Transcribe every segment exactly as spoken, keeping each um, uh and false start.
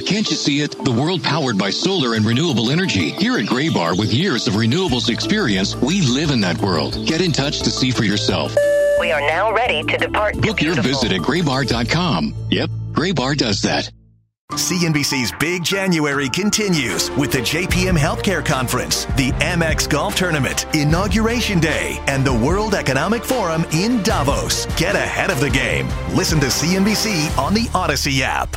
can't you see it? The world powered by solar and renewable energy. Here at Gray Bar, with years of renewables experience, we live in that world. Get in touch to see for yourself. We are now ready to depart. Book your visit at gray bar dot com. Yep, Gray Bar does that. C N B C's Big January continues with the J P M Healthcare Conference, the Amex Golf Tournament, Inauguration Day, and the World Economic Forum in Davos. Get ahead of the game. Listen to C N B C on the Odyssey app.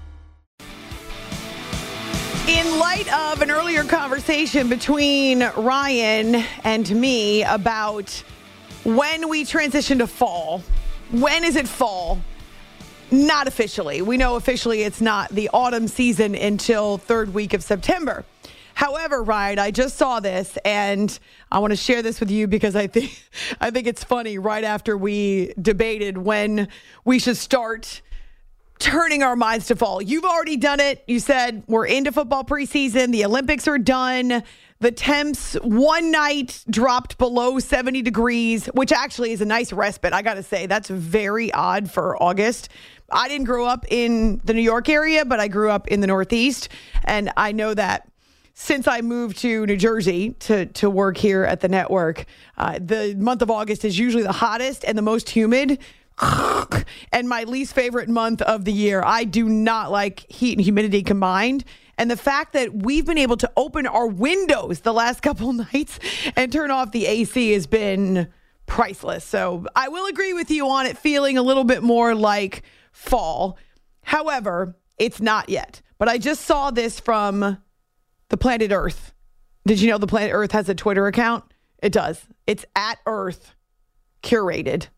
In light of an earlier conversation between Ryan and me about when we transition to fall, when is it fall? Not officially. We know officially it's not the autumn season until third week of September. However, Ryan, I just saw this and I want to share this with you because I think I think it's funny. Right after we debated when we should start turning our minds to fall. You've already done it. You said we're into football preseason. The Olympics are done. The temps one night dropped below seventy degrees, which actually is a nice respite. I got to say, that's very odd for August. I didn't grow up in the New York area, but I grew up in the Northeast. And I know that since I moved to New Jersey to, to work here at the network, uh, the month of August is usually the hottest and the most humid. And my least favorite month of the year. I do not like heat and humidity combined. And the fact that we've been able to open our windows the last couple nights and turn off the A C has been priceless. So I will agree with you on it feeling a little bit more like fall. However, it's not yet. But I just saw this from the Planet Earth. Did you know the Planet Earth has a Twitter account? It does. It's at Earth Curated.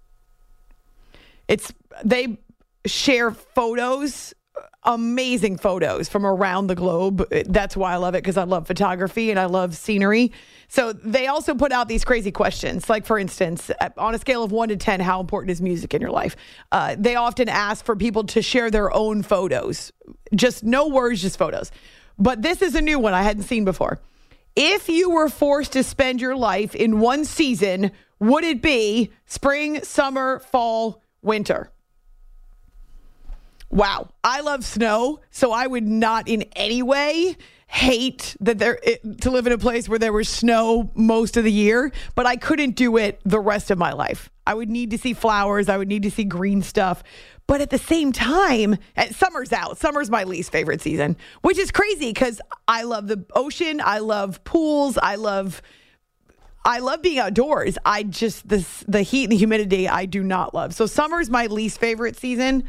It's they share photos, amazing photos from around the globe. That's why I love it, because I love photography and I love scenery. So they also put out these crazy questions. Like, for instance, on a scale of one to ten, how important is music in your life? Uh, they often ask for people to share their own photos. Just no words, just photos. But this is a new one I hadn't seen before. If you were forced to spend your life in one season, would it be spring, summer, fall, winter? Wow. I love snow, so I would not in any way hate that there it, to live in a place where there was snow most of the year, but I couldn't do it the rest of my life. I would need to see flowers. I would need to see green stuff. But at the same time, summer's out. Summer's my least favorite season, which is crazy because I love the ocean. I love pools. I love I love being outdoors. I just, this, the heat and the humidity, I do not love. So summer's my least favorite season.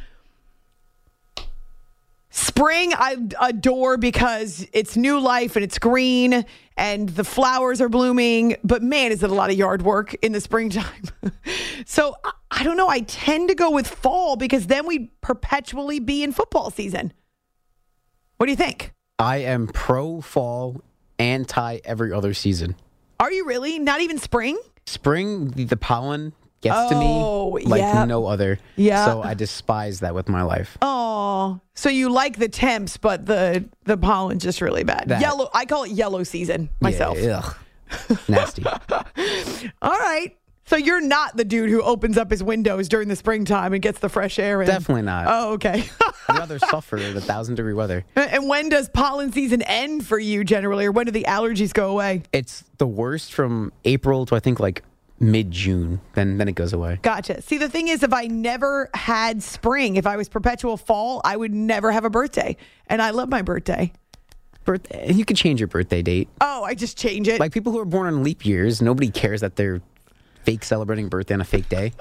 Spring, I adore because it's new life and it's green and the flowers are blooming. But man, is it a lot of yard work in the springtime. So I don't know. I tend to go with fall because then we'd perpetually be in football season. What do you think? I am pro fall, anti every other season. Are you really? Not even spring? Spring, the, the pollen gets oh, to me like yeah. no other. Yeah. So I despise that with my life. Oh, so you like the temps, but the the pollen's just really bad. That. Yellow. I call it yellow season myself. Yeah, ugh. Nasty. All right. So you're not the dude who opens up his windows during the springtime and gets the fresh air in. Definitely not. Oh, okay. I'd rather suffer the thousand degree weather. And when does pollen season end for you generally, or when do the allergies go away? It's the worst from April to I think like mid-June. Then then it goes away. Gotcha. See, the thing is, if I never had spring, if I was perpetual fall, I would never have a birthday. And I love my birthday. Birthday. You could change your birthday date. Oh, I just change it. Like people who are born on leap years, nobody cares that they're fake celebrating birthday on a fake day.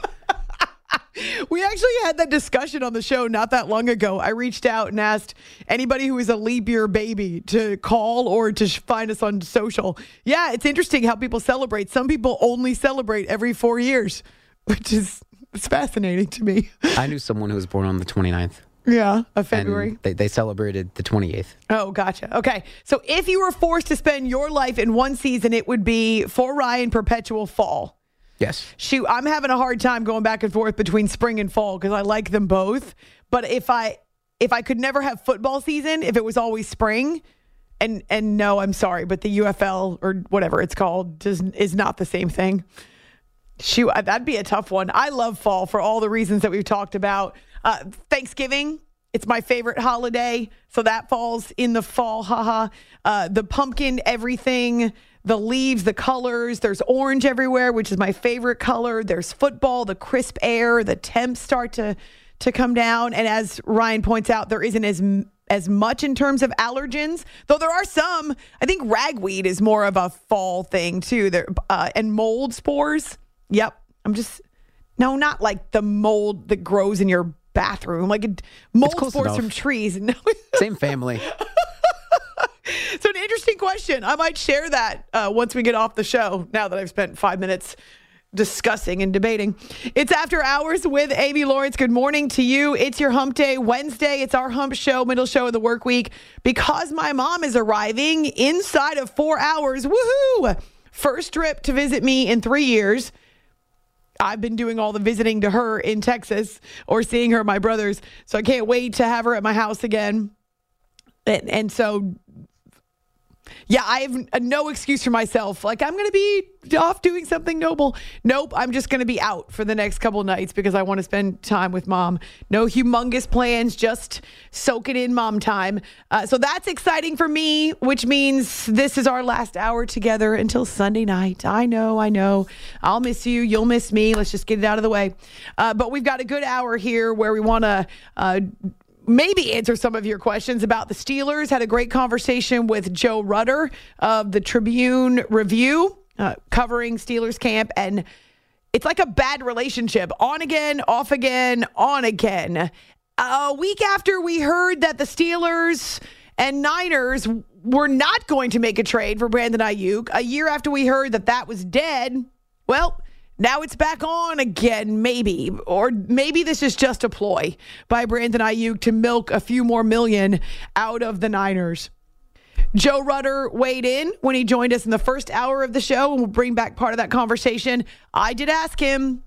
We actually had that discussion on the show not that long ago. I reached out and asked anybody who is a leap year baby to call or to find us on social. Yeah, it's interesting how people celebrate. Some people only celebrate every four years, which is it's fascinating to me. I knew someone who was born on the twenty-ninth. Yeah, of February. And they, they celebrated the twenty-eighth. Oh, gotcha. Okay. So if you were forced to spend your life in one season, it would be, for Ryan, perpetual fall. Yes. Shoot, I'm having a hard time going back and forth between spring and fall because I like them both. But if I if I could never have football season, if it was always spring, and and no, I'm sorry, but the U F L or whatever it's called does, is not the same thing. Shoot, that'd be a tough one. I love fall for all the reasons that we've talked about. Uh, Thanksgiving, It's my favorite holiday, so that falls in the fall, haha. Uh, the pumpkin, everything, the leaves, the colors. There's orange everywhere, which is my favorite color. There's football, the crisp air, the temps start to, to come down. And as Ryan points out, there isn't as as much in terms of allergens, though there are some. I think ragweed is more of a fall thing, too. There uh, and mold spores. Yep. I'm just, no, not like the mold that grows in your bathroom, like a, mold spores enough. From trees. No. Same family. So an interesting question. I might share that uh, once we get off the show, now that I've spent five minutes discussing and debating. It's After Hours with Amy Lawrence. Good morning to you. It's your Hump Day Wednesday. It's our Hump Show, middle show of the work week. Because my mom is arriving inside of four hours. Woohoo! First trip to visit me in three years. I've been doing all the visiting to her in Texas or seeing her, my brothers. So I can't wait to have her at my house again. And, and so, yeah, I have no excuse for myself. Like, I'm going to be off doing something noble. Nope, I'm just going to be out for the next couple of nights because I want to spend time with mom. No humongous plans, just soak it in mom time. Uh, so that's exciting for me, which means this is our last hour together until Sunday night. I know, I know. I'll miss you. You'll miss me. Let's just get it out of the way. Uh, but we've got a good hour here where we want to uh, maybe answer some of your questions about the Steelers. Had a great conversation with Joe Rutter of the Tribune Review, uh, covering Steelers camp. And it's like a bad relationship. On again, off again, on again. A week after we heard that the Steelers and Niners were not going to make a trade for Brandon Ayuk, a year after we heard that that was dead, well, now it's back on again, maybe. Or maybe this is just a ploy by Brandon Ayuk to milk a few more million out of the Niners. Joe Rutter weighed in when he joined us in the first hour of the show, and we'll bring back part of that conversation. I did ask him,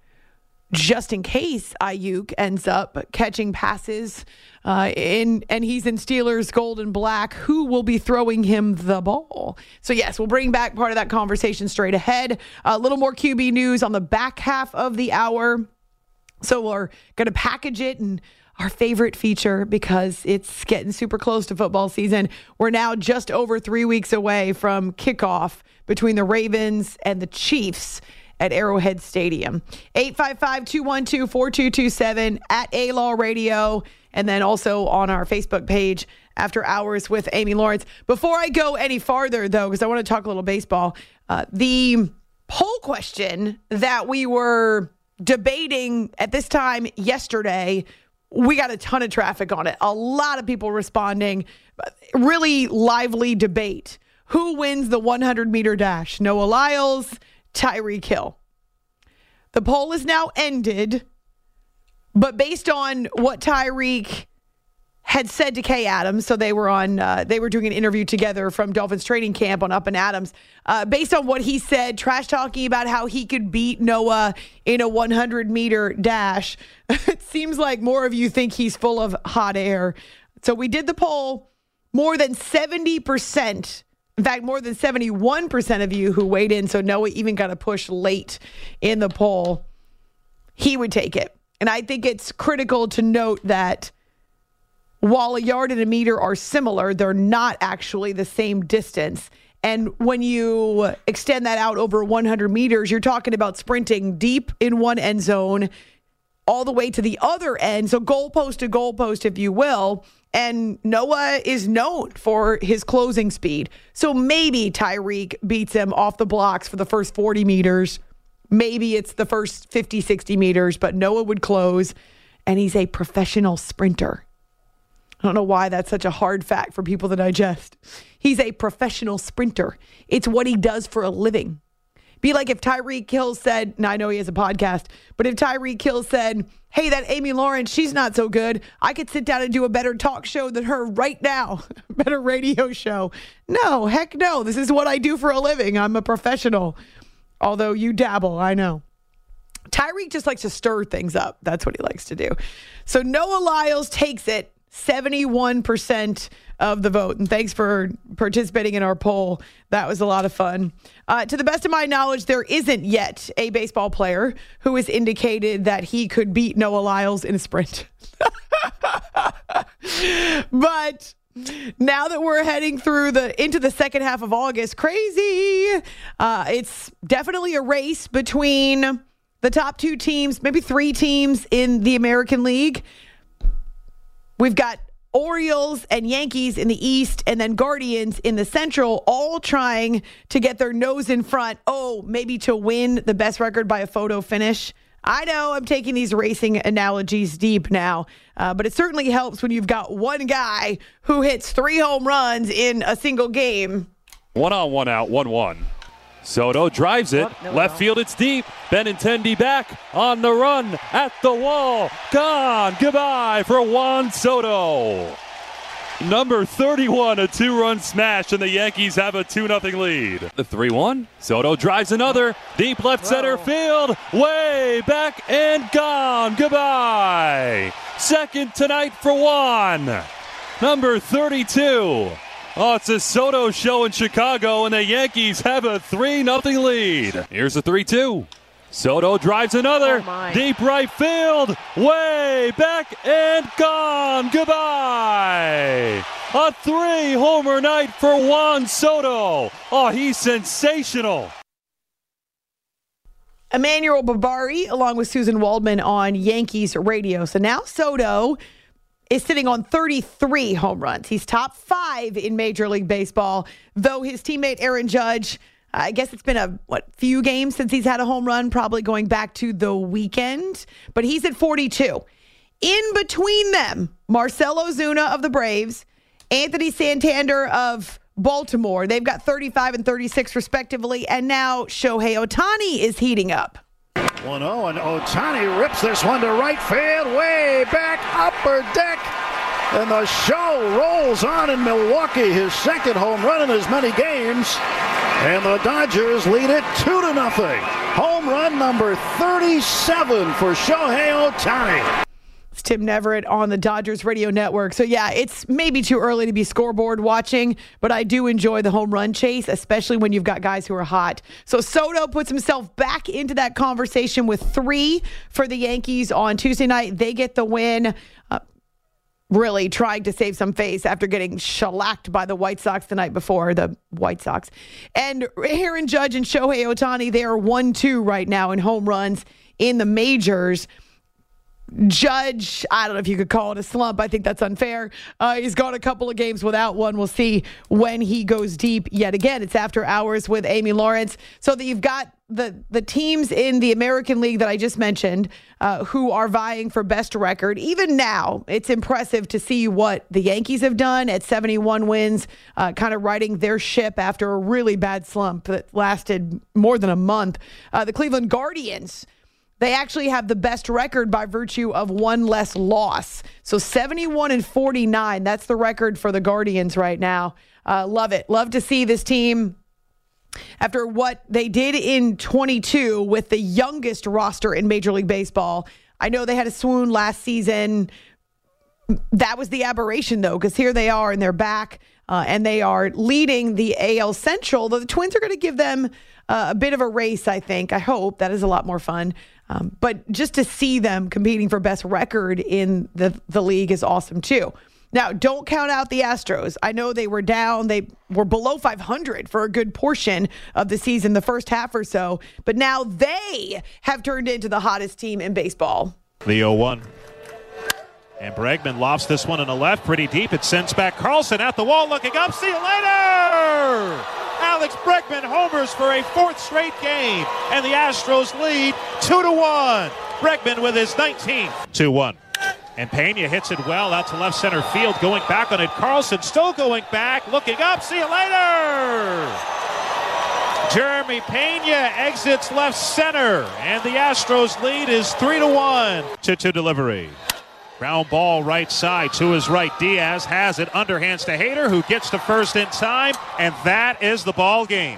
just in case Ayuk ends up catching passes uh, in, and he's in Steelers gold and black, who will be throwing him the ball? So yes, we'll bring back part of that conversation straight ahead. A little more Q B news on the back half of the hour. So we're going to package it in our favorite feature because it's getting super close to football season. We're now just over three weeks away from kickoff between the Ravens and the Chiefs at Arrowhead Stadium. eight five five, two one two, four two two seven at A-Law Radio, and then also on our Facebook page, After Hours with Amy Lawrence. Before I go any farther, though, because I want to talk a little baseball, uh, the poll question that we were debating at this time yesterday, we got a ton of traffic on it. A lot of people responding. Really lively debate. Who wins the hundred meter dash? Noah Lyles, Tyreek Hill. The poll is now ended, but based on what Tyreek had said to Kay Adams, so they were on, uh, they were doing an interview together from Dolphins training camp on Up and Adams. Uh, based on what he said, trash talking about how he could beat Noah in a hundred meter dash, it seems like more of you think he's full of hot air. So we did the poll. More than seventy percent. In fact, more than seventy-one percent of you who weighed in, so Noah even got a push late in the poll, he would take it. And I think it's critical to note that while a yard and a meter are similar, they're not actually the same distance. And when you extend that out over one hundred meters, you're talking about sprinting deep in one end zone all the way to the other end. So goalpost to goalpost, if you will. And Noah is known for his closing speed. So maybe Tyreek beats him off the blocks for the first forty meters. Maybe it's the first fifty, sixty meters, but Noah would close. And he's a professional sprinter. I don't know why that's such a hard fact for people to digest. He's a professional sprinter. It's what he does for a living. Be like if Tyreek Hill said, and I know he has a podcast, but if Tyreek Hill said, hey, that Amy Lawrence, she's not so good. I could sit down and do a better talk show than her right now. Better radio show. No, heck no. This is what I do for a living. I'm a professional. Although you dabble, I know. Tyreek just likes to stir things up. That's what he likes to do. So Noah Lyles takes it. seventy-one percent of the vote. And thanks for participating in our poll. That was a lot of fun. Uh, to the best of my knowledge, there isn't yet a baseball player who has indicated that he could beat Noah Lyles in a sprint. But now that we're heading through the into the second half of August, crazy. Uh, it's definitely a race between the top two teams, maybe three teams in the American League. We've got Orioles and Yankees in the East, and then Guardians in the Central, all trying to get their nose in front. Oh, maybe to win the best record by a photo finish. I know I'm taking these racing analogies deep now, uh, but it certainly helps when you've got one guy who hits three home runs in a single game. One on, one out, one one. Soto drives it. Oh, no, Left no. field, it's deep. Benintendi back on the run at the wall. Gone. Goodbye for Juan Soto. Number thirty-one, a two-run smash, and the Yankees have a two nothing lead. The three one. Soto drives another. Deep left center Whoa. field. Way back and gone. Goodbye. Second tonight for Juan. Number thirty-two. Oh, it's a Soto show in Chicago, and the Yankees have a three nothing lead. Here's the three two. Soto drives another. Oh Deep right field. Way back and gone. Goodbye. A three-homer night for Juan Soto. Oh, he's sensational. Emmanuel Barbari, along with Susan Waldman on Yankees radio. So now Soto is sitting on thirty-three home runs. He's top five in Major League Baseball, though his teammate Aaron Judge, I guess it's been a what few games since he's had a home run, probably going back to the weekend, but he's at forty-two. In between them, Marcell Ozuna of the Braves, Anthony Santander of Baltimore. They've got thirty-five and thirty-six respectively, and now Shohei Ohtani is heating up. one oh, and Ohtani rips this one to right field, way back, upper deck, and the show rolls on in Milwaukee, his second home run in as many games, and the Dodgers lead it two to nothing. Home run number thirty-seven for Shohei Ohtani. It's Tim Neverett on the Dodgers radio network. So, yeah, it's maybe too early to be scoreboard watching, but I do enjoy the home run chase, especially when you've got guys who are hot. So Soto puts himself back into that conversation with three for the Yankees on Tuesday night. They get the win. Uh, really trying to save some face after getting shellacked by the White Sox the night before, the White Sox. And Aaron Judge and Shohei Ohtani, they are one two right now in home runs in the majors. Judge, I don't know if you could call it a slump. I think that's unfair. Uh, he's gone a couple of games without one. We'll see when he goes deep yet again. It's After Hours with Amy Lawrence. So that you've got the, the teams in the American League that I just mentioned uh, who are vying for best record. Even now, it's impressive to see what the Yankees have done at seventy-one wins, uh, kind of riding their ship after a really bad slump that lasted more than a month. Uh, the Cleveland Guardians, they actually have the best record by virtue of one less loss. So seventy-one and forty-nine, that's the record for the Guardians right now. Uh, love it. Love to see this team, after what they did in twenty-two with the youngest roster in Major League Baseball. I know they had a swoon last season. That was the aberration, though, because here they are and they're back, uh, and they are leading the A L Central. Though the Twins are going to give them uh, a bit of a race, I think. I hope. That is a lot more fun. Um, but just to see them competing for best record in the, the league is awesome, too. Now, don't count out the Astros. I know they were down. They were below five hundred for a good portion of the season, the first half or so. But now they have turned into the hottest team in baseball. The oh one. And Bregman lofts this one in the left pretty deep. It sends back Carlson at the wall, looking up. See you later! Alex Bregman homers for a fourth straight game, and the Astros lead two to one. Bregman with his nineteenth. two one. And Pena hits it well out to left center field. Going back on it, Carlson still going back, looking up. See you later! Jeremy Pena exits left center, and the Astros lead is three to one. two two delivery. Ground ball right side to his right. Diaz has it, underhands to Hader, who gets to first in time, and that is the ball game.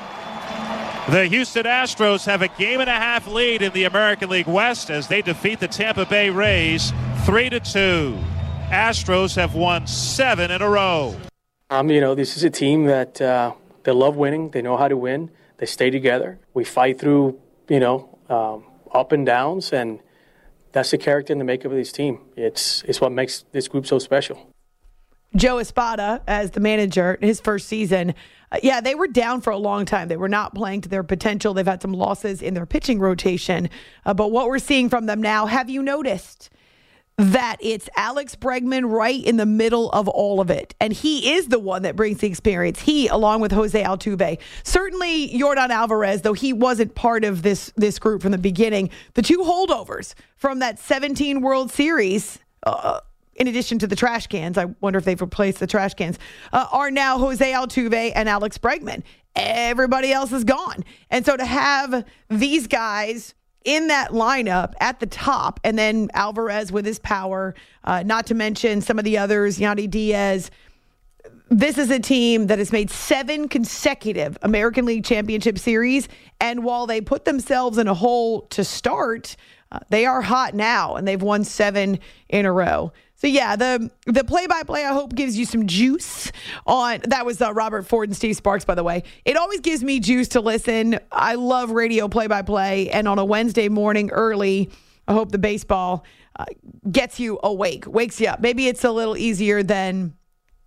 The Houston Astros have a game and a half lead in the American League West as they defeat the Tampa Bay Rays three to two. Astros have won seven in a row. Um, you know, this is a team that uh, they love winning. They know how to win. They stay together. We fight through, you know, um, up and downs, and that's the character and the makeup of this team. It's it's what makes this group so special. Joe Espada, as the manager, his first season, uh, yeah, they were down for a long time. They were not playing to their potential. They've had some losses in their pitching rotation. Uh, but what we're seeing from them now, have you noticed that it's Alex Bregman right in the middle of all of it? And he is the one that brings the experience. He, along with Jose Altuve. Certainly Yordan Alvarez, though he wasn't part of this, this group from the beginning. The two holdovers from that seventeen World Series, uh, in addition to the trash cans, I wonder if they've replaced the trash cans, uh, are now Jose Altuve and Alex Bregman. Everybody else is gone. And so to have these guys in that lineup at the top, and then Alvarez with his power, uh, not to mention some of the others, Yandy Diaz, this is a team that has made seven consecutive American League Championship Series. And while they put themselves in a hole to start, uh, they are hot now, and they've won seven in a row. So, yeah, the the play-by-play, I hope, gives you some juice on. That was uh, Robert Ford and Steve Sparks, by the way. It always gives me juice to listen. I love radio play-by-play. And on a Wednesday morning early, I hope the baseball uh, gets you awake, wakes you up. Maybe it's a little easier than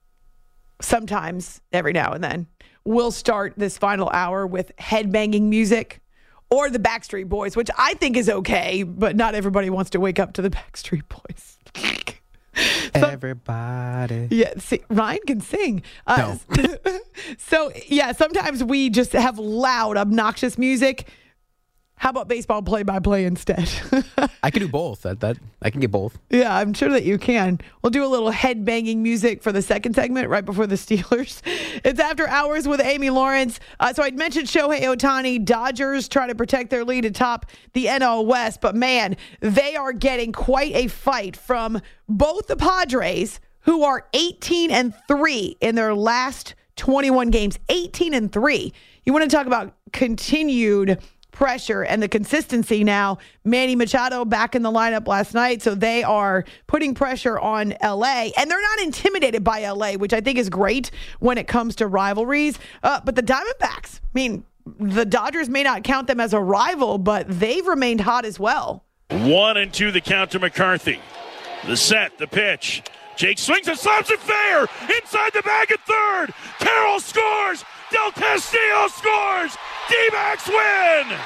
sometimes every now and then. We'll start this final hour with headbanging music or the Backstreet Boys, which I think is okay, but not everybody wants to wake up to the Backstreet Boys. So, everybody. Yeah, see, Ryan can sing. Uh, no. So, yeah, sometimes we just have loud, obnoxious music. How about baseball play-by-play instead? I can do both. That that I can get both. Yeah, I'm sure that you can. We'll do a little head-banging music for the second segment right before the Steelers. It's After Hours with Amy Lawrence. Uh, so I'd mentioned Shohei Ohtani. Dodgers try to protect their lead atop the N L West. But, man, they are getting quite a fight from both the Padres, who are eighteen and three in their last twenty-one games. eighteen and three. You want to talk about continued pressure and the consistency now. Manny Machado back in the lineup last night, so they are putting pressure on L A, and they're not intimidated by L A, which I think is great when it comes to rivalries. Uh, but the Diamondbacks, I mean, the Dodgers may not count them as a rival, but they've remained hot as well. One and two the count to McCarthy. The set, the pitch. Jake swings and slams it fair. Inside the bag at third. Carroll scores. Del Castillo scores. D-backs win.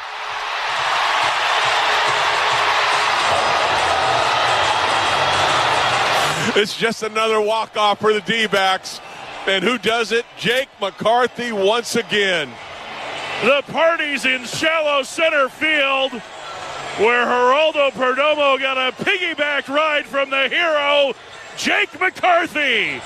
It's just another walk-off for the D-backs. And who does it? Jake McCarthy once again. The party's in shallow center field, where Geraldo Perdomo got a piggyback ride from the hero, Jake McCarthy.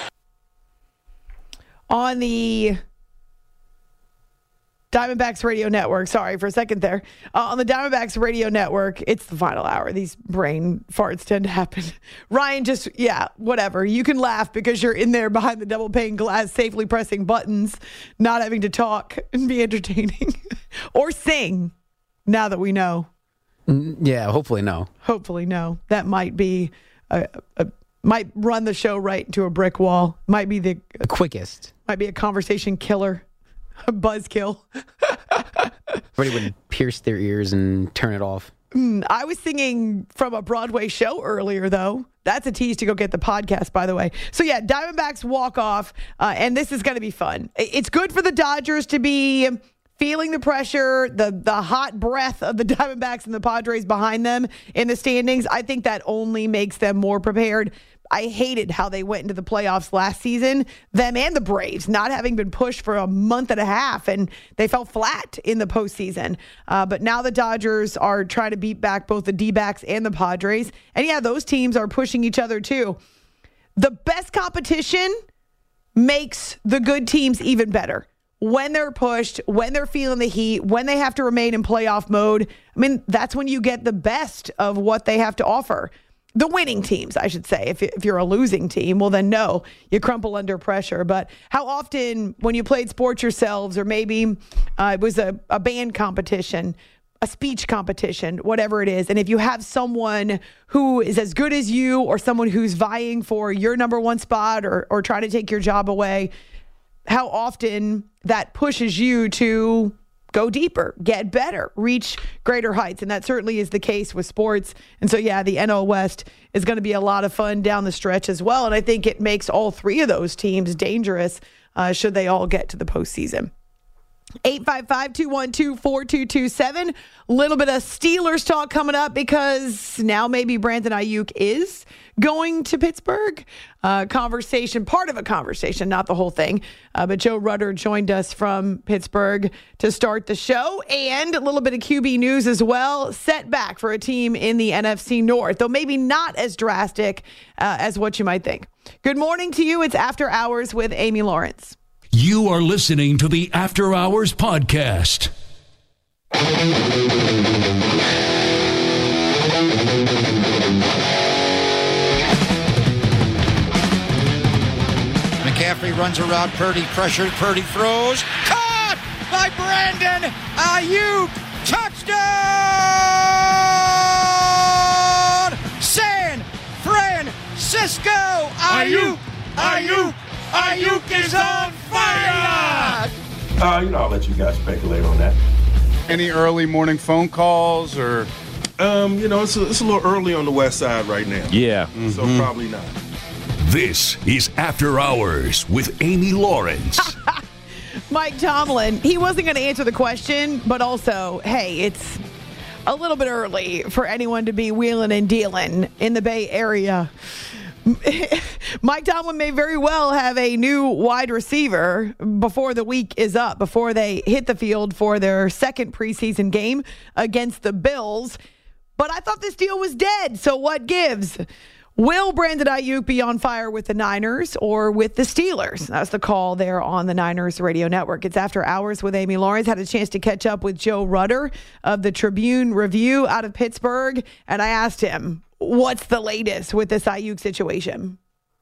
On the Diamondbacks Radio Network. Sorry for a second there. Uh, on the Diamondbacks Radio Network, it's the final hour. These brain farts tend to happen. Ryan just, yeah, whatever. You can laugh because you're in there behind the double pane glass, safely pressing buttons, not having to talk and be entertaining or sing, now that we know. Yeah, hopefully no. Hopefully no. That might be, a, a, might run the show right into a brick wall. Might be the, the quickest. Might be a conversation killer. A buzzkill. Everybody would pierce their ears and turn it off. Mm, I was singing from a Broadway show earlier, though. That's a tease to go get the podcast, by the way. So, yeah, Diamondbacks walk off, uh, and this is going to be fun. It's good for the Dodgers to be feeling the pressure, the the hot breath of the Diamondbacks and the Padres behind them in the standings. I think that only makes them more prepared. I hated how they went into the playoffs last season, them and the Braves, not having been pushed for a month and a half, and they fell flat in the postseason. Uh, but now the Dodgers are trying to beat back both the D-backs and the Padres. And, yeah, those teams are pushing each other, too. The best competition makes the good teams even better. When they're pushed, when they're feeling the heat, when they have to remain in playoff mode, I mean, that's when you get the best of what they have to offer. The winning teams, I should say. If, if you're a losing team, well, then no, you crumple under pressure. But how often when you played sports yourselves, or maybe uh, it was a, a band competition, a speech competition, whatever it is, and if you have someone who is as good as you, or someone who's vying for your number one spot, or, or trying to take your job away, how often that pushes you to go deeper, get better, reach greater heights. And that certainly is the case with sports. And so, yeah, the N L West is going to be a lot of fun down the stretch as well. And I think it makes all three of those teams dangerous uh, should they all get to the postseason. eight five five, two one two, four two two seven. A little bit of Steelers talk coming up because now maybe Brandon Ayuk is going to Pittsburgh. Uh, conversation, part of a conversation, not the whole thing. Uh, but Joe Rutter joined us from Pittsburgh to start the show. And a little bit of Q B news as well. Setback for a team in the N F C North, though maybe not as drastic uh, as what you might think. Good morning to you. It's After Hours with Amy Lawrence. You are listening to the After Hours Podcast. McCaffrey runs around Purdy, pressured. Purdy throws. Caught by Brandon Ayuk. Touchdown! San Francisco. Ayuk. Ayuk. Ayuk is on fire! Uh, you know, I'll let you guys speculate on that. Any early morning phone calls or? Um, you know, it's a, it's a little early on the west side right now. Yeah. Mm-hmm. So probably not. This is After Hours with Amy Lawrence. Mike Tomlin, he wasn't going to answer the question, but also, hey, it's a little bit early for anyone to be wheeling and dealing in the Bay Area. Mike Tomlin may very well have a new wide receiver before the week is up, before they hit the field for their second preseason game against the Bills. But I thought this deal was dead, so what gives? Will Brandon Ayuk be on fire with the Niners or with the Steelers? That's the call there on the Niners radio network. It's After Hours with Amy Lawrence. Had a chance to catch up with Joe Rutter of the Tribune Review out of Pittsburgh, and I asked him, what's the latest with this Ayuk situation?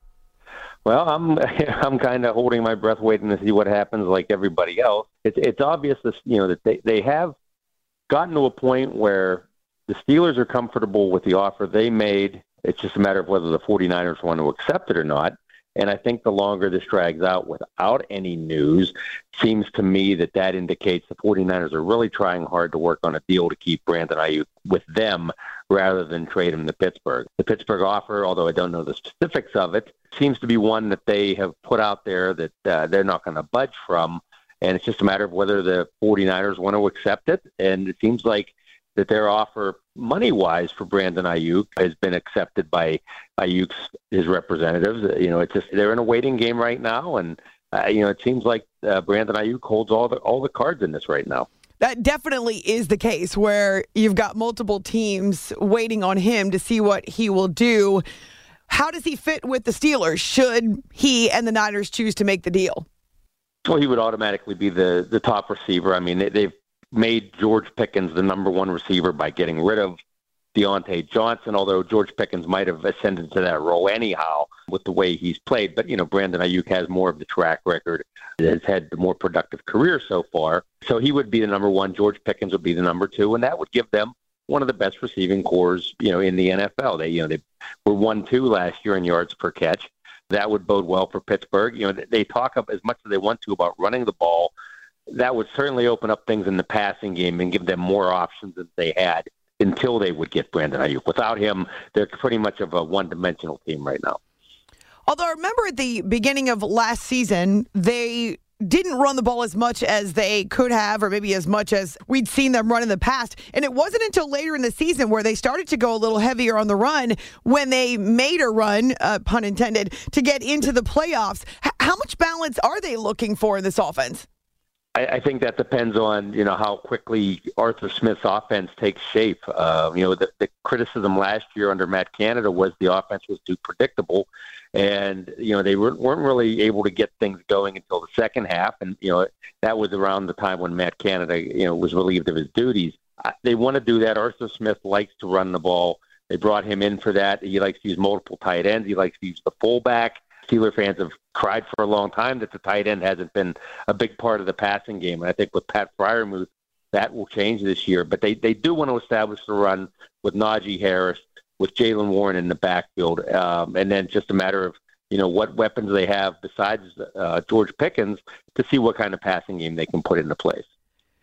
Well, I'm I'm kind of holding my breath, waiting to see what happens. Like everybody else, it's it's obvious this you know that they they have gotten to a point where the Steelers are comfortable with the offer they made. It's just a matter of whether the 49ers want to accept it or not. And I think the longer this drags out without any news, seems to me that that indicates the 49ers are really trying hard to work on a deal to keep Brandon Ayuk with them rather than trade him to Pittsburgh. The Pittsburgh offer, although I don't know the specifics of it, seems to be one that they have put out there that uh, they're not going to budge from. And it's just a matter of whether the 49ers want to accept it. And it seems like that their offer money-wise for Brandon Ayuk has been accepted by Ayuk's his representatives. You know, it's just they're in a waiting game right now, and uh, you know, it seems like uh, Brandon Ayuk holds all the all the cards in this right now. That definitely is the case, where you've got multiple teams waiting on him to see what he will do. How does he fit with the Steelers? Should he and the Niners choose to make the deal? Well, he would automatically be the the top receiver. I mean, they, they've made George Pickens the number one receiver by getting rid of Deontay Johnson, although George Pickens might have ascended to that role anyhow with the way he's played. But, you know, Brandon Ayuk has more of the track record, has had the more productive career so far. So he would be the number one. George Pickens would be the number two, and that would give them one of the best receiving corps, you know, in the N F L. They, you know, they were one two last year in yards per catch. That would bode well for Pittsburgh. You know, they talk up as much as they want to about running the ball. That would certainly open up things in the passing game and give them more options than they had until they would get Brandon Ayuk. Without him, they're pretty much of a one-dimensional team right now. Although I remember at the beginning of last season, they didn't run the ball as much as they could have, or maybe as much as we'd seen them run in the past. And it wasn't until later in the season where they started to go a little heavier on the run when they made a run, uh, pun intended, to get into the playoffs. H- how much balance are they looking for in this offense? I, I think that depends on, you know, how quickly Arthur Smith's offense takes shape. Uh, you know, the, the criticism last year under Matt Canada was the offense was too predictable. And, you know, they weren't, weren't really able to get things going until the second half. And, you know, that was around the time when Matt Canada, you know, was relieved of his duties. They want to do that. Arthur Smith likes to run the ball. They brought him in for that. He likes to use multiple tight ends. He likes to use the fullback. Steeler fans have cried for a long time that the tight end hasn't been a big part of the passing game. And I think with Pat Freiermuth, that will change this year. But they, they do want to establish the run with Najee Harris, with Jaylen Warren in the backfield. Um, and then just a matter of, you know, what weapons they have besides uh, George Pickens to see what kind of passing game they can put into place.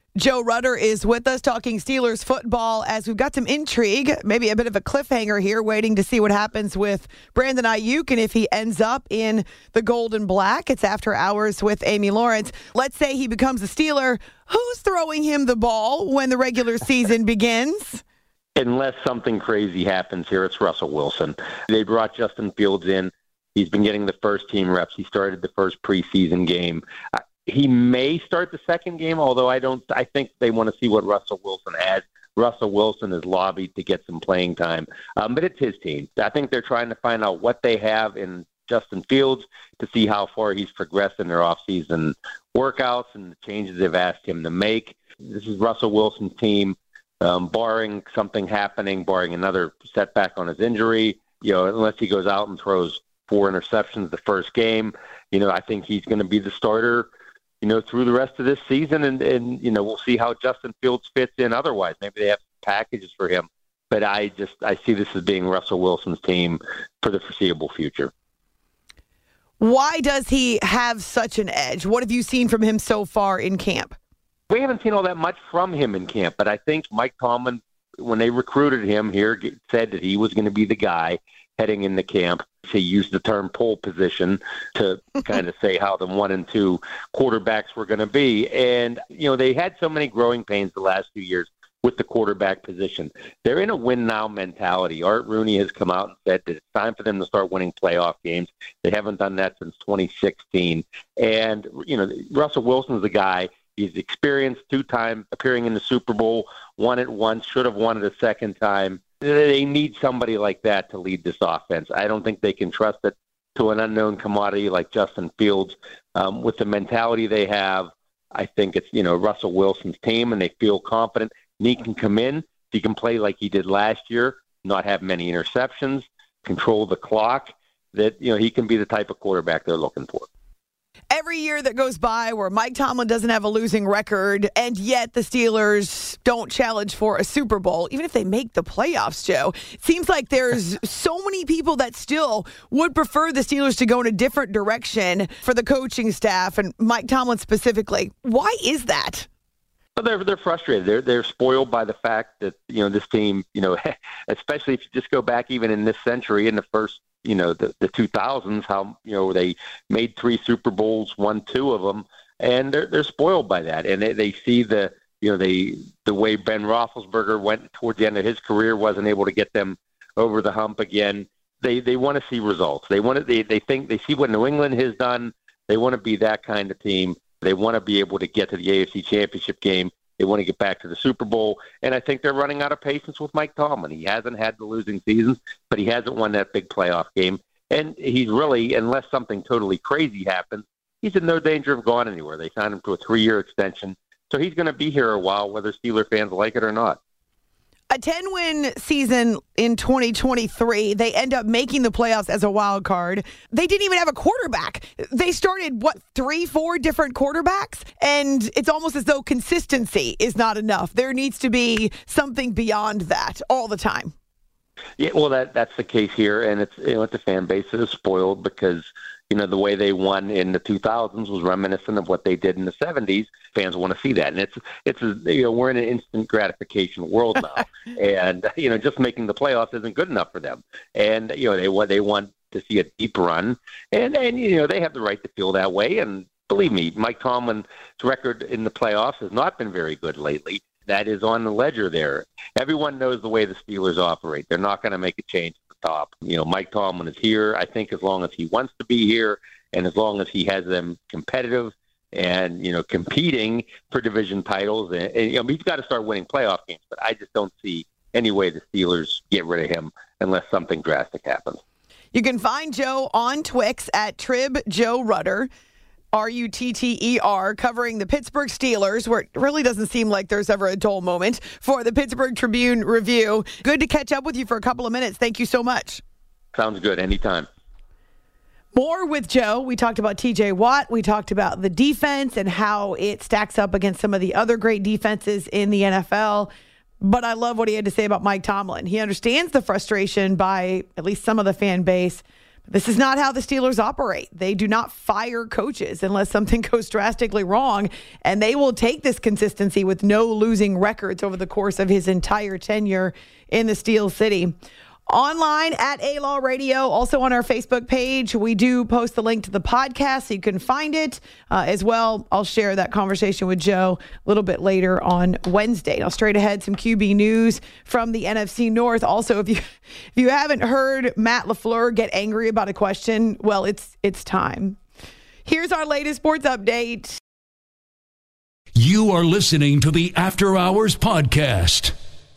Joe Rutter is with us talking Steelers football as we've got some intrigue, maybe a bit of a cliffhanger here, waiting to see what happens with Brandon Aiyuk and if he ends up in the gold and black. It's After Hours with Amy Lawrence. Let's say he becomes a Steeler. Who's throwing him the ball when the regular season begins? Unless something crazy happens here, it's Russell Wilson. They brought Justin Fields in. He's been getting the first team reps. He started the first preseason game. He may start the second game, although I don't. I think they want to see what Russell Wilson has. Russell Wilson is lobbied to get some playing time, um, but it's his team. I think they're trying to find out what they have in Justin Fields to see how far he's progressed in their offseason workouts and the changes they've asked him to make. This is Russell Wilson's team, um, barring something happening, barring another setback on his injury. You know, unless he goes out and throws four interceptions the first game, you know, I think he's going to be the starter, you know, through the rest of this season. And, and, you know, we'll see how Justin Fields fits in otherwise. Maybe they have packages for him. But I just, I see this as being Russell Wilson's team for the foreseeable future. Why does he have such an edge? What have you seen from him so far in camp? We haven't seen all that much from him in camp, but I think Mike Tomlin, when they recruited him here, said that he was going to be the guy heading into camp. He used the term pole position to kind of say how the one and two quarterbacks were going to be. And, you know, they had so many growing pains the last few years with the quarterback position. They're in a win-now mentality. Art Rooney has come out and said that it's time for them to start winning playoff games. They haven't done that since twenty sixteen. And, you know, Russell Wilson's the guy. He's experienced, two-time appearing in the Super Bowl, won it once, should have won it a second time. They need somebody like that to lead this offense. I don't think they can trust it to an unknown commodity like Justin Fields. Um, with the mentality they have, I think it's, you know, Russell Wilson's team, and they feel confident. And he can come in, he can play like he did last year, not have many interceptions, control the clock, that, you know, he can be the type of quarterback they're looking for. Every year that goes by where Mike Tomlin doesn't have a losing record, and yet the Steelers don't challenge for a Super Bowl, even if they make the playoffs, Joe, it seems like there's so many people that still would prefer the Steelers to go in a different direction for the coaching staff and Mike Tomlin specifically. Why is that? Well, they're they're frustrated. They're they're spoiled by the fact that, you know, this team, you know, especially if you just go back even in this century, in the first, you know, the, the two thousands, how, you know, they made three Super Bowls, won two of them, and they're they're spoiled by that. And they, they see the, you know, they the way Ben Roethlisberger went towards the end of his career, wasn't able to get them over the hump again. They they want to see results. They want to, they they think they see what New England has done. They want to be that kind of team. They want to be able to get to the A F C Championship game. They want to get back to the Super Bowl. And I think they're running out of patience with Mike Tomlin. He hasn't had the losing seasons, but he hasn't won that big playoff game. And he's really, unless something totally crazy happens, he's in no danger of going anywhere. They signed him to a three-year extension. So he's going to be here a while, whether Steeler fans like it or not. A ten-win season in twenty twenty-three. They end up making the playoffs as a wild card. They didn't even have a quarterback. They started, what, three, four different quarterbacks? And it's almost as though consistency is not enough. There needs to be something beyond that all the time. Yeah, well, that that's the case here, and it's, you know, it's a fan base that is spoiled because, you know, the way they won in the two thousands was reminiscent of what they did in the seventies. Fans want to see that, and it's it's a, you know, we're in an instant gratification world now, and, you know, just making the playoffs isn't good enough for them, and, you know, they want they want to see a deep run, and and you know, they have the right to feel that way, and believe me, Mike Tomlin's record in the playoffs has not been very good lately. That is on the ledger there. Everyone knows the way the Steelers operate. They're not going to make a change at the top. You know, Mike Tomlin is here, I think, as long as he wants to be here and as long as he has them competitive and, you know, competing for division titles. And, and you know, he's got to start winning playoff games, but I just don't see any way the Steelers get rid of him unless something drastic happens. You can find Joe on Twix at Trib Joe Rutter. R U T T E R, covering the Pittsburgh Steelers, where it really doesn't seem like there's ever a dull moment, for the Pittsburgh Tribune Review. Good to catch up with you for a couple of minutes. Thank you so much. Sounds good. Anytime. More with Joe. We talked about T J Watt. We talked about the defense and how it stacks up against some of the other great defenses in the N F L. But I love what he had to say about Mike Tomlin. He understands the frustration by at least some of the fan base, This is not how the Steelers operate. They do not fire coaches unless something goes drastically wrong, and they will take this consistency with no losing records over the course of his entire tenure in the Steel City. Online at A-Law Radio, also on our Facebook page, we do post the link to the podcast so you can find it uh, as well. I'll share that conversation with Joe a little bit later on Wednesday. Now, straight ahead, some Q B news from the N F C North. Also, if you if you haven't heard Matt LaFleur get angry about a question, well, it's it's time. Here's our latest sports update. You are listening to the After Hours Podcast.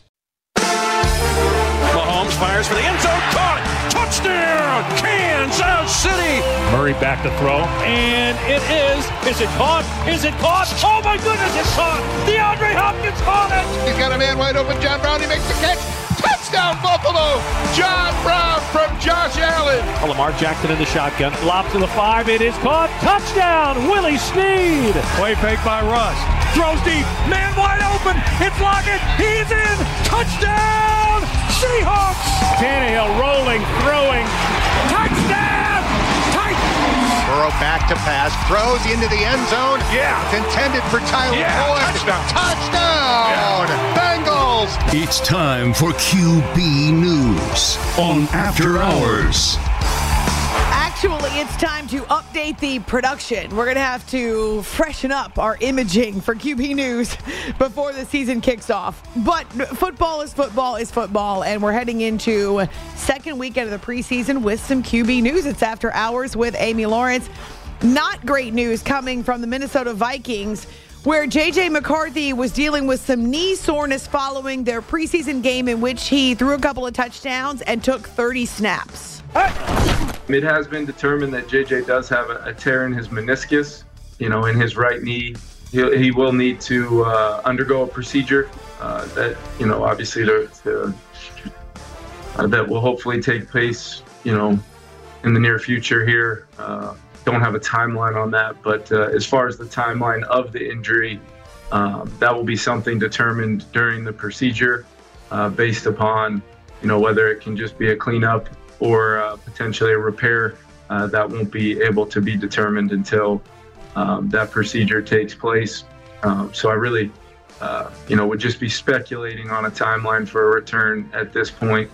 Mahomes fires for the end zone. Caught it. Touchdown, Kansas City. Murray back to throw, and it is. Is it caught? Is it caught? Oh, my goodness, it's caught. DeAndre Hopkins caught it. He's got a man wide open. John Brown, he makes the catch. Touchdown, Buffalo. John Brown from Josh Allen. Lamar Jackson in the shotgun. Lob to the five. It is caught. Touchdown, Willie Snead. Play fake by Russ. Throws deep. Man wide open. It's Lockett. He's in. Touchdown, Seahawks. Tannehill rolling, throwing. Touchdown, Titans. Burrow back to pass. Throws into the end zone. Yeah. It's intended for Tyler yeah. Boyd. Touchdown. Touchdown. Yeah. Bengals. It's time for Q B News on After Hours. Actually, it's time to update the production. We're going to have to freshen up our imaging for Q B News before the season kicks off. But football is football is football, and we're heading into second weekend of the preseason with some Q B News. It's After Hours with Amy Lawrence. Not great news coming from the Minnesota Vikings, where J J McCarthy was dealing with some knee soreness following their preseason game in which he threw a couple of touchdowns and took thirty snaps. It has been determined that J J does have a, a tear in his meniscus, you know, in his right knee. He'll, he will need to uh, undergo a procedure uh, that, you know, obviously to, to, uh, that will hopefully take place, you know, in the near future here. Uh, don't have a timeline on that, but uh, as far as the timeline of the injury, um, that will be something determined during the procedure uh, based upon, you know, whether it can just be a cleanup or uh, potentially a repair. Uh, that won't be able to be determined until um, that procedure takes place. Um, so I really, uh, you know, would just be speculating on a timeline for a return at this point.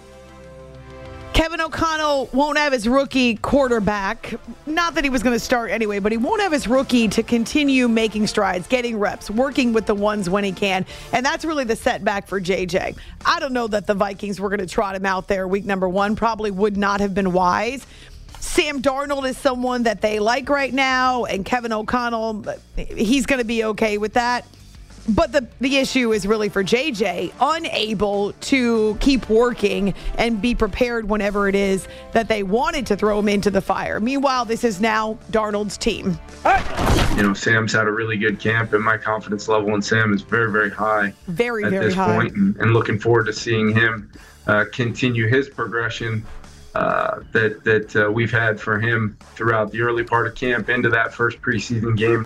Kevin O'Connell won't have his rookie quarterback. Not that he was going to start anyway, but he won't have his rookie to continue making strides, getting reps, working with the ones when he can. And that's really the setback for J J. I don't know that the Vikings were going to trot him out there week number one. Probably would not have been wise. Sam Darnold is someone that they like right now, and Kevin O'Connell, he's going to be okay with that. But the, the issue is really for J J, unable to keep working and be prepared whenever it is that they wanted to throw him into the fire. Meanwhile, this is now Darnold's team. You know, Sam's had a really good camp, and my confidence level in Sam is very, very high. Very, at very this high. point, and, and looking forward to seeing him uh, continue his progression uh, that, that uh, we've had for him throughout the early part of camp into that first preseason game.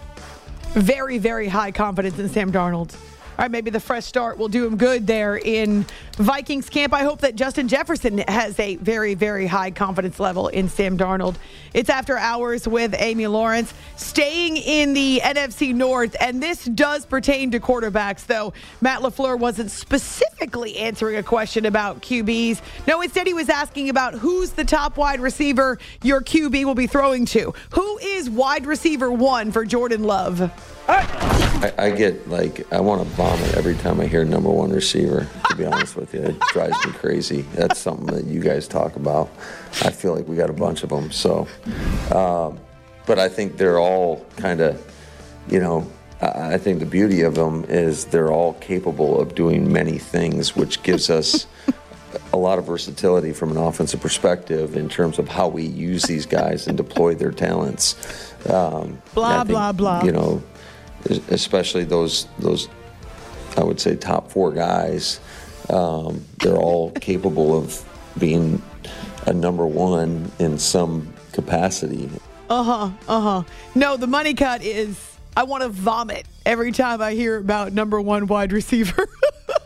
Very, very high confidence in Sam Darnold. All right, maybe the fresh start will do him good there in Vikings camp. I hope that Justin Jefferson has a very, very high confidence level in Sam Darnold. It's After Hours with Amy Lawrence. Staying in the N F C North, and this does pertain to quarterbacks, though Matt LaFleur wasn't specifically answering a question about Q Bs. No, instead he was asking about who's the top wide receiver your Q B will be throwing to. Who is wide receiver one for Jordan Love? I, I get, like, I want to vomit every time I hear number one receiver, to be honest with you. It drives me crazy. That's something that you guys talk about. I feel like we got a bunch of them. So, um, but I think they're all kind of, you know, I, I think the beauty of them is they're all capable of doing many things, which gives us a lot of versatility from an offensive perspective in terms of how we use these guys and deploy their talents. Um, blah, think, blah, blah. You know, especially those, those I would say, top four guys. Um, they're all capable of being a number one in some capacity. Uh-huh, uh-huh. No, the money cut is I want to vomit every time I hear about number one wide receiver.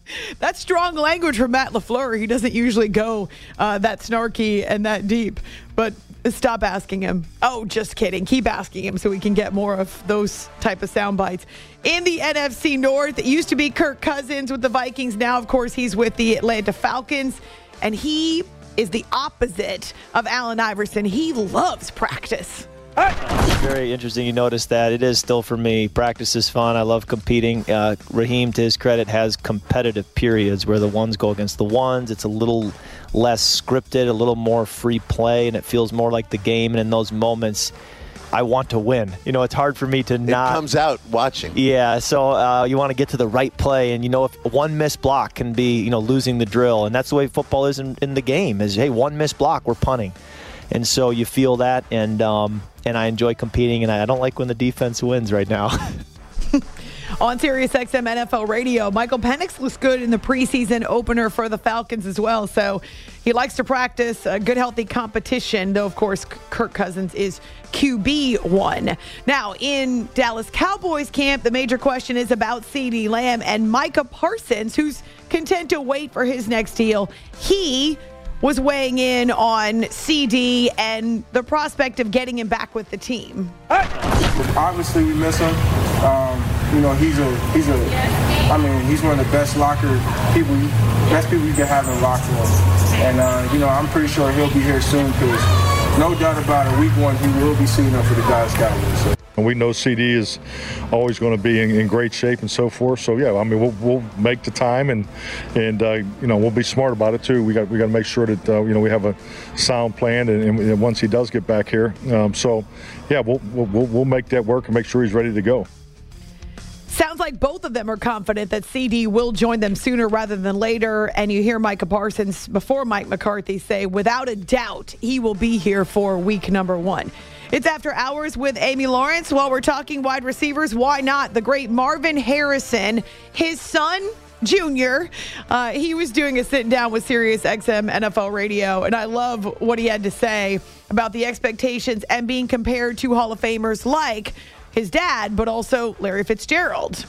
That's strong language from Matt LaFleur. He doesn't usually go uh, that snarky and that deep. But stop asking him. Oh, just kidding. Keep asking him so we can get more of those type of sound bites. In the N F C North, it used to be Kirk Cousins with the Vikings. Now, of course, he's with the Atlanta Falcons. And he is the opposite of Allen Iverson. He loves practice. It's very interesting you notice that. It is still for me. Practice is fun. I love competing. Uh, Raheem, to his credit, has competitive periods where the ones go against the ones. It's a little less scripted, a little more free play, and it feels more like the game. And in those moments, I want to win. You know, it's hard for me to not. It comes out watching. Yeah, so uh, you want to get to the right play, and you know, if one missed block can be, you know, losing the drill, and that's the way football is in, in the game. Is hey, one missed block, we're punting, and so you feel that, and um, and I enjoy competing, and I don't like when the defense wins right now. On Sirius X M N F L Radio, Michael Penix looks good in the preseason opener for the Falcons as well. So he likes to practice a good, healthy competition, though, of course, Kirk Cousins is Q B one. Now, in Dallas Cowboys camp, the major question is about CeeDee Lamb and Micah Parsons, who's content to wait for his next deal. He was weighing in on C D and the prospect of getting him back with the team. Obviously, we miss him. Um, you know, he's a, he's a, I mean, he's one of the best locker people, best people you can have in locker room. And, uh, you know, I'm pretty sure he'll be here soon because no doubt about it, week one, he will be suiting up for the Dallas Cowboys. So. And we know C D is always going to be in, in great shape and so forth. So yeah, I mean we'll, we'll make the time and and uh, you know we'll be smart about it too. We got we got to make sure that uh, you know we have a sound plan and, and once he does get back here. Um, so yeah, we'll, we'll we'll make that work and make sure he's ready to go. Sounds like both of them are confident that C D will join them sooner rather than later. And you hear Micah Parsons before Mike McCarthy say, without a doubt, he will be here for week number one. It's After Hours with Amy Lawrence. While we're talking wide receivers, why not? The great Marvin Harrison, his son, Junior, uh, he was doing a sit down with Sirius X M N F L Radio, and I love what he had to say about the expectations and being compared to Hall of Famers like his dad, but also Larry Fitzgerald.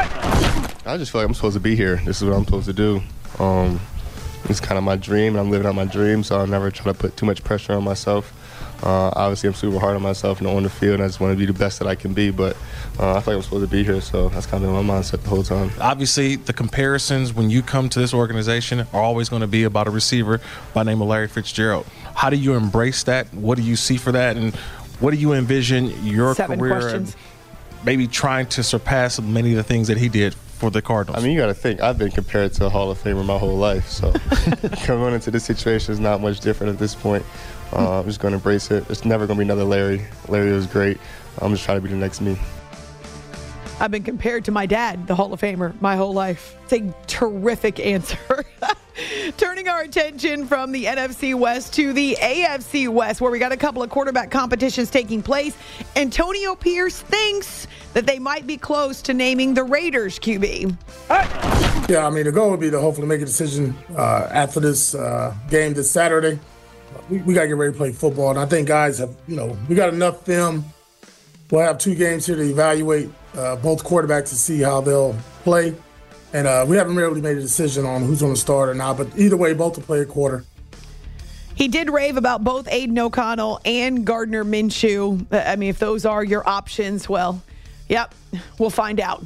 I just feel like I'm supposed to be here. This is what I'm supposed to do. Um, it's kind of my dream, and I'm living out my dream, so I'll never try to put too much pressure on myself. Uh, obviously, I'm super hard on myself and on the field, and I just want to be the best that I can be. But uh, I feel like I'm supposed to be here, so that's kind of been my mindset the whole time. Obviously, the comparisons when you come to this organization are always going to be about a receiver by the name of Larry Fitzgerald. How do you embrace that? What do you see for that? And what do you envision your Seven career questions. maybe trying to surpass many of the things that he did for the Cardinals? I mean, you got to think, I've been compared to a Hall of Famer my whole life, so coming into this situation is not much different at this point. Uh, I'm just going to embrace it. There's never going to be another Larry. Larry was great. I'm just trying to be the next me. I've been compared to my dad, the Hall of Famer, my whole life. It's a terrific answer. Turning our attention from the N F C West to the A F C West, where we got a couple of quarterback competitions taking place. Antonio Pierce thinks that they might be close to naming the Raiders Q B. Yeah, I mean, the goal would be to hopefully make a decision uh, after this uh, game this Saturday. We, we got to get ready to play football, and I think guys have, you know, we got enough film. We'll have two games here to evaluate uh, both quarterbacks to see how they'll play. And uh, we haven't really made a decision on who's going to start or not, but either way, both will play a quarter. He did rave about both Aiden O'Connell and Gardner Minshew. I mean, if those are your options, well, yep, we'll find out.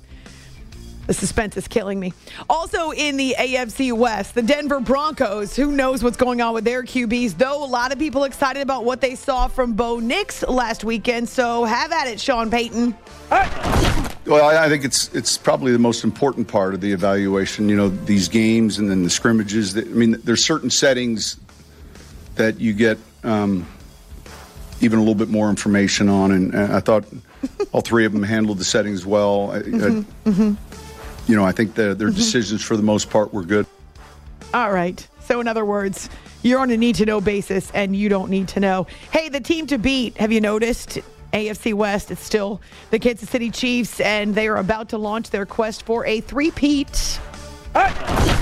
The suspense is killing me. Also in the A F C West, the Denver Broncos, who knows what's going on with their Q Bs, though a lot of people excited about what they saw from Bo Nix last weekend. So have at it, Sean Payton. Well, I think it's it's probably the most important part of the evaluation, you know, these games and then the scrimmages. That, I mean, there's certain settings that you get um, even a little bit more information on, and uh, I thought all three of them handled the settings well. Mm-hmm, I, mm-hmm. You know, I think the, their mm-hmm. decisions for the most part were good. All right. So in other words, you're on a need-to-know basis, and you don't need to know. Hey, the team to beat, have you noticed? A F C West, it's still the Kansas City Chiefs, and they are about to launch their quest for a three-peat.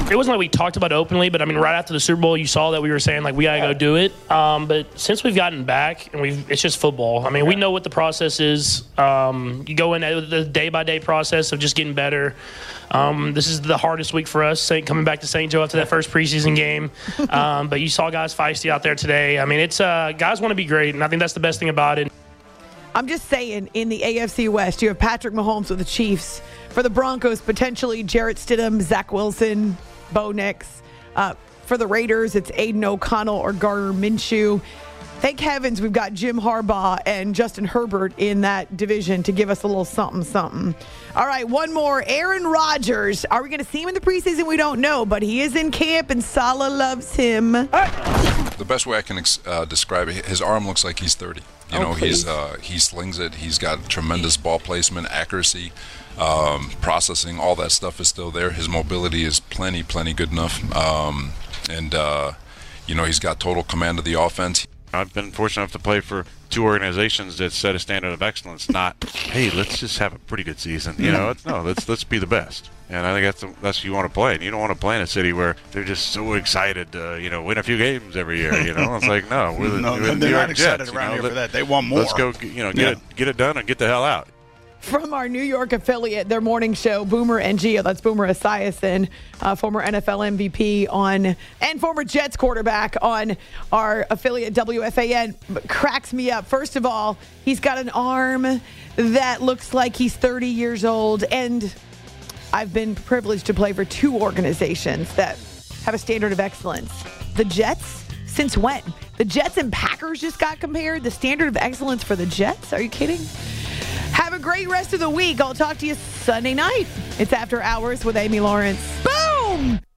it wasn't like we talked about it openly, but I mean, right after the Super Bowl, you saw that we were saying like we gotta go do it. Um, but since we've gotten back and we've, it's just football. I mean, we know what the process is. Um, you go in the day by day process of just getting better. Um, this is the hardest week for us, coming back to Saint Joe after that first preseason game. Um, but you saw guys feisty out there today. I mean, it's uh, guys want to be great, and I think that's the best thing about it. I'm just saying, in the A F C West, you have Patrick Mahomes with the Chiefs. For the Broncos, potentially Jarrett Stidham, Zach Wilson, Bo Nix. Uh, for the Raiders, it's Aiden O'Connell or Gardner Minshew. Thank heavens we've got Jim Harbaugh and Justin Herbert in that division to give us a little something, something. All right, one more. Aaron Rodgers. Are we going to see him in the preseason? We don't know, but he is in camp, and Saleh loves him. The best way I can uh, describe it, his arm looks like he's thirty. You Oh, know, please. he's uh, he slings it. He's got tremendous ball placement, accuracy, um, processing. All that stuff is still there. His mobility is plenty, plenty good enough. Um, and, uh, you know, he's got total command of the offense. I've been fortunate enough to play for two organizations that set a standard of excellence. Not, hey, let's just have a pretty good season. You know, it's, no, let's let's be the best. And I think that's the, that's you want to play. And you don't want to play in a city where they're just so excited to, you know, win a few games every year. You know, it's like no, we're the, No, we're the they're New not York excited Jets, around you know, here for let- that. They want more. Let's go, you know, get Yeah. it get it done and get the hell out. From our New York affiliate, their morning show, Boomer and Gio. That's Boomer Esiason, uh, former N F L M V P on, and former Jets quarterback on our affiliate W F A N. But cracks me up. First of all, he's got an arm that looks like he's thirty years old. And I've been privileged to play for two organizations that have a standard of excellence. The Jets, since when? The Jets and Packers just got compared. The standard of excellence for the Jets? Are you kidding? Have a great rest of the week. I'll talk to you Sunday night. It's After Hours with Amy Lawrence. Boom!